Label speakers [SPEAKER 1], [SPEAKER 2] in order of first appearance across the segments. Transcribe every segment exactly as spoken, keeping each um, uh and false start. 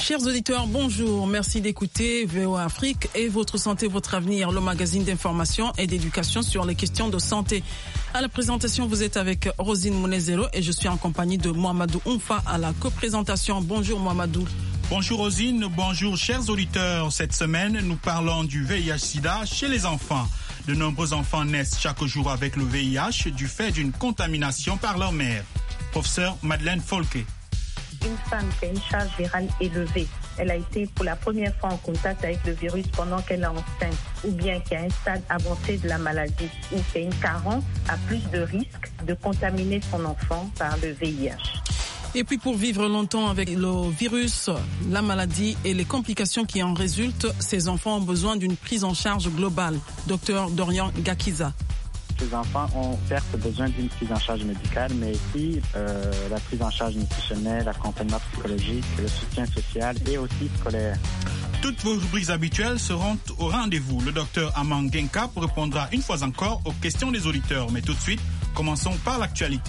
[SPEAKER 1] Chers auditeurs, bonjour. Merci d'écouter V O A Afrique et Votre Santé, Votre Avenir, le magazine d'information et d'éducation sur les questions de santé. À la présentation, vous êtes avec Rosine Mounezero et je suis en compagnie de Mohamedou Oumfa à la coprésentation. Bonjour Mohamedou.
[SPEAKER 2] Bonjour Rosine, bonjour chers auditeurs. Cette semaine, nous parlons du V I H sida chez les enfants. De nombreux enfants naissent chaque jour avec le V I H du fait d'une contamination par leur mère. Professeur Madeleine Folke.
[SPEAKER 3] Une femme qui a une charge virale élevée, elle a été pour la première fois en contact avec le virus pendant qu'elle est enceinte, ou bien qui a un stade avancé de la maladie, ou qui a une carence, a plus de risques de contaminer son enfant par le V I H.
[SPEAKER 1] Et puis pour vivre longtemps avec le virus, la maladie et les complications qui en résultent, ces enfants ont besoin d'une prise en charge globale. Docteur Dorian Gakiza.
[SPEAKER 4] Ces enfants ont certes besoin d'une prise en charge médicale, mais aussi euh, la prise en charge nutritionnelle, l'accompagnement psychologique, le soutien social et aussi scolaire.
[SPEAKER 2] Toutes vos rubriques habituelles seront au rendez-vous. Le docteur Amang Genka répondra une fois encore aux questions des auditeurs. Mais tout de suite, commençons par l'actualité.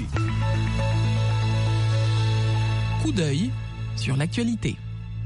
[SPEAKER 1] Coup d'œil sur l'actualité.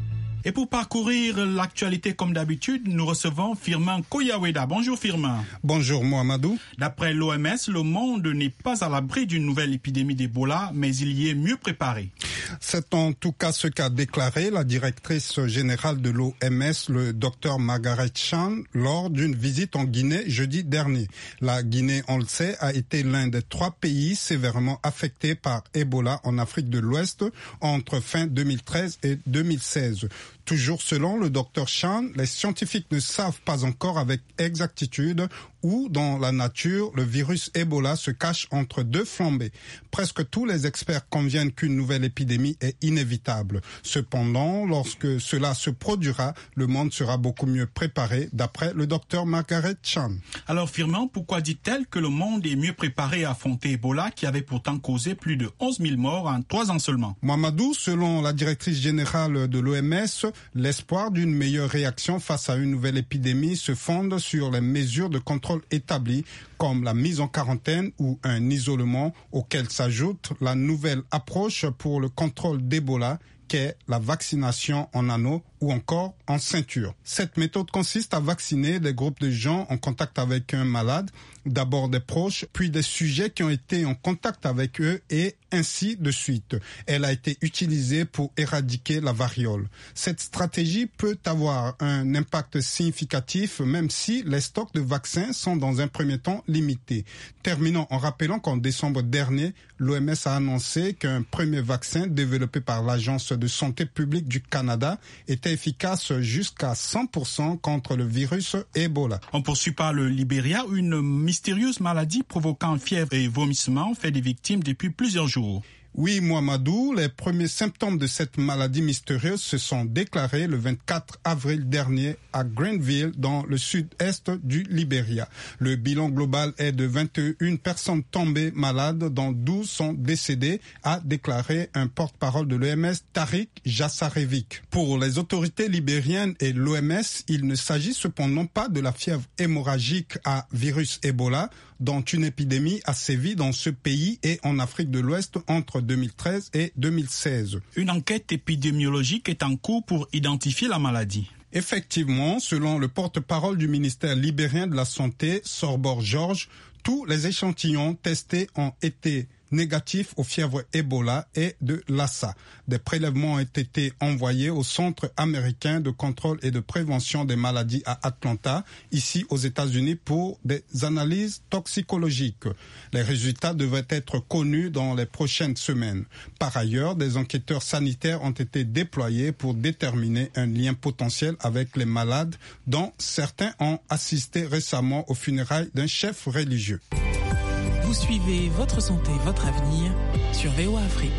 [SPEAKER 2] Et pour parcourir l'actualité comme d'habitude, nous recevons Firmin Koyaweda. Bonjour Firmin.
[SPEAKER 5] Bonjour Mohamedou.
[SPEAKER 2] D'après l'O M S, le monde n'est pas à l'abri d'une nouvelle épidémie d'Ebola, mais il y est mieux préparé.
[SPEAKER 5] C'est en tout cas ce qu'a déclaré la directrice générale de l'O M S, le docteur Margaret Chan, lors d'une visite en Guinée jeudi dernier. La Guinée, on le sait, a été l'un des trois pays sévèrement affectés par Ebola en Afrique de l'Ouest entre fin deux mille treize et deux mille seize. Toujours selon le docteur Chan, les scientifiques ne savent pas encore avec exactitude où dans la nature le virus Ebola se cache entre deux flambées. Presque tous les experts conviennent qu'une nouvelle épidémie est inévitable. Cependant, lorsque cela se produira, le monde sera beaucoup mieux préparé, d'après le docteur Margaret Chan.
[SPEAKER 2] Alors Firmin, pourquoi dit-elle que le monde est mieux préparé à affronter Ebola qui avait pourtant causé plus de onze mille morts en trois ans seulement?
[SPEAKER 5] Mohamedou, selon la directrice générale de l'O M S, l'espoir d'une meilleure réaction face à une nouvelle épidémie se fonde sur les mesures de contrôle établies comme la mise en quarantaine ou un isolement auquel s'ajoute la nouvelle approche pour le contrôle d'Ebola qu'est la vaccination en anneau ou encore en ceinture. Cette méthode consiste à vacciner des groupes de gens en contact avec un malade, d'abord des proches, puis des sujets qui ont été en contact avec eux et ainsi de suite. Elle a été utilisée pour éradiquer la variole. Cette stratégie peut avoir un impact significatif même si les stocks de vaccins sont dans un premier temps limités. Terminons en rappelant qu'en décembre dernier, l'O M S a annoncé qu'un premier vaccin développé par l'Agence de santé publique du Canada était efficace jusqu'à cent pour cent contre le virus Ebola.
[SPEAKER 2] On poursuit par le Libéria, une mystérieuse maladie provoquant fièvre et vomissements fait des victimes depuis plusieurs jours.
[SPEAKER 5] Oui, Mohamedou, les premiers symptômes de cette maladie mystérieuse se sont déclarés le vingt-quatre avril dernier à Grenville, dans le sud-est du Libéria. Le bilan global est de vingt et une personnes tombées malades, dont douze sont décédées, a déclaré un porte-parole de l'O M S, Tariq Jassarevic. Pour les autorités libériennes et l'O M S, il ne s'agit cependant pas de la fièvre hémorragique à virus Ebola, dont une épidémie a sévi dans ce pays et en Afrique de l'Ouest entre deux mille treize et deux mille seize.
[SPEAKER 2] Une enquête épidémiologique est en cours pour identifier la maladie.
[SPEAKER 5] Effectivement, selon le porte-parole du ministère libérien de la Santé, Sorbor George, tous les échantillons testés ont été négatifs aux fièvres Ebola et de Lassa. Des prélèvements ont été envoyés au Centre américain de contrôle et de prévention des maladies à Atlanta, ici aux États-Unis, pour des analyses toxicologiques. Les résultats devraient être connus dans les prochaines semaines. Par ailleurs, des enquêteurs sanitaires ont été déployés pour déterminer un lien potentiel avec les malades, dont certains ont assisté récemment aux funérailles d'un chef religieux.
[SPEAKER 1] Vous suivez Votre Santé, Votre Avenir sur V O A Afrique.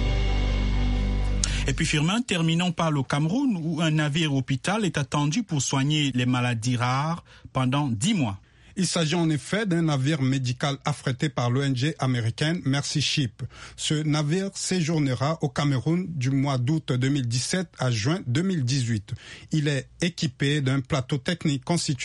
[SPEAKER 2] Et puis Firmin, terminons par le Cameroun où un navire hôpital est attendu pour soigner les maladies rares pendant dix mois.
[SPEAKER 5] Il s'agit en effet d'un navire médical affrété par l'O N G américaine Mercy Ship. Ce navire séjournera au Cameroun du mois d'août deux mille dix-sept à juin deux mille dix-huit. Il est équipé d'un plateau technique constitué